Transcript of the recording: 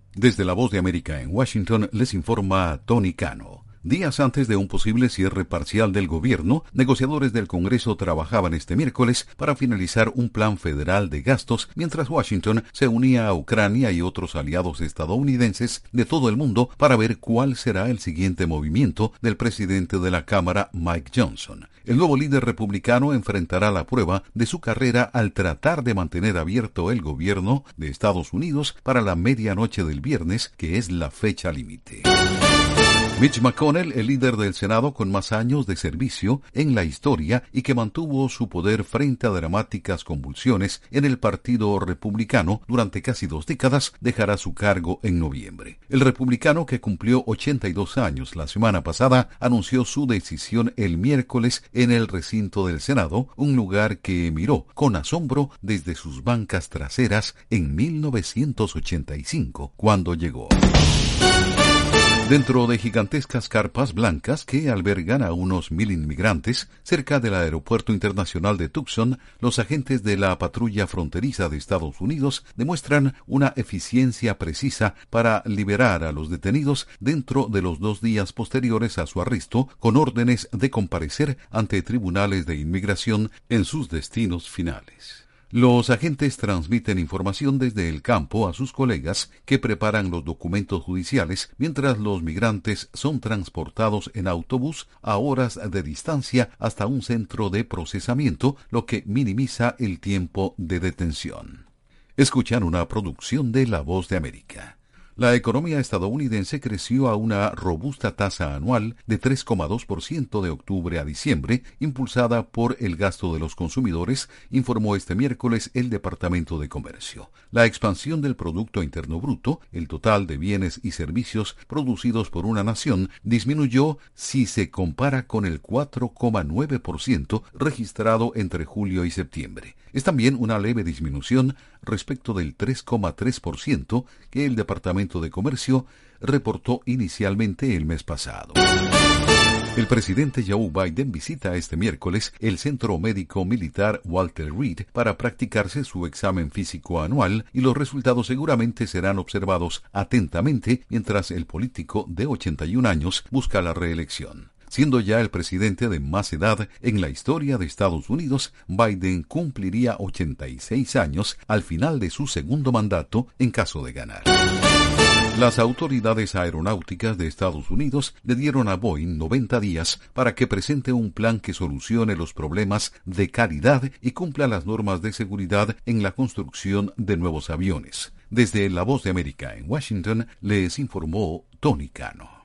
Desde la Voz de América en Washington les informa Tony Cano. Días antes de un posible cierre parcial del gobierno, negociadores del Congreso trabajaban este miércoles para finalizar un plan federal de gastos mientras Washington se unía a Ucrania y otros aliados estadounidenses de todo el mundo para ver cuál será el siguiente movimiento del presidente de la Cámara, Mike Johnson. El nuevo líder republicano enfrentará la prueba de su carrera al tratar de mantener abierto el gobierno de Estados Unidos para la medianoche del viernes, que es la fecha límite. Mitch McConnell, el líder del Senado con más años de servicio en la historia y que mantuvo su poder frente a dramáticas convulsiones en el Partido Republicano durante casi 2 décadas, dejará su cargo en noviembre. El republicano, que cumplió 82 años la semana pasada, anunció su decisión el miércoles en el recinto del Senado, un lugar que miró con asombro desde sus bancas traseras en 1985, cuando llegó. Dentro de gigantescas carpas blancas que albergan a unos 1,000 inmigrantes cerca del Aeropuerto Internacional de Tucson, los agentes de la patrulla fronteriza de Estados Unidos demuestran una eficiencia precisa para liberar a los detenidos dentro de los 2 días posteriores a su arresto, con órdenes de comparecer ante tribunales de inmigración en sus destinos finales. Los agentes transmiten información desde el campo a sus colegas que preparan los documentos judiciales mientras los migrantes son transportados en autobús a horas de distancia hasta un centro de procesamiento, lo que minimiza el tiempo de detención. Escuchan una producción de La Voz de América. La economía estadounidense creció a una robusta tasa anual de 3,2% de octubre a diciembre, impulsada por el gasto de los consumidores, informó este miércoles el Departamento de Comercio. La expansión del Producto Interno Bruto, el total de bienes y servicios producidos por una nación, disminuyó si se compara con el 4,9% registrado entre julio y septiembre. Es también una leve disminución respecto del 3,3% que el Departamento de Comercio reportó inicialmente el mes pasado. El presidente Joe Biden visita este miércoles el Centro Médico Militar Walter Reed para practicarse su examen físico anual y los resultados seguramente serán observados atentamente mientras el político de 81 años busca la reelección. Siendo ya el presidente de más edad en la historia de Estados Unidos, Biden cumpliría 86 años al final de su segundo mandato en caso de ganar. Las autoridades aeronáuticas de Estados Unidos le dieron a Boeing 90 días para que presente un plan que solucione los problemas de calidad y cumpla las normas de seguridad en la construcción de nuevos aviones. Desde La Voz de América en Washington les informó Tony Cano.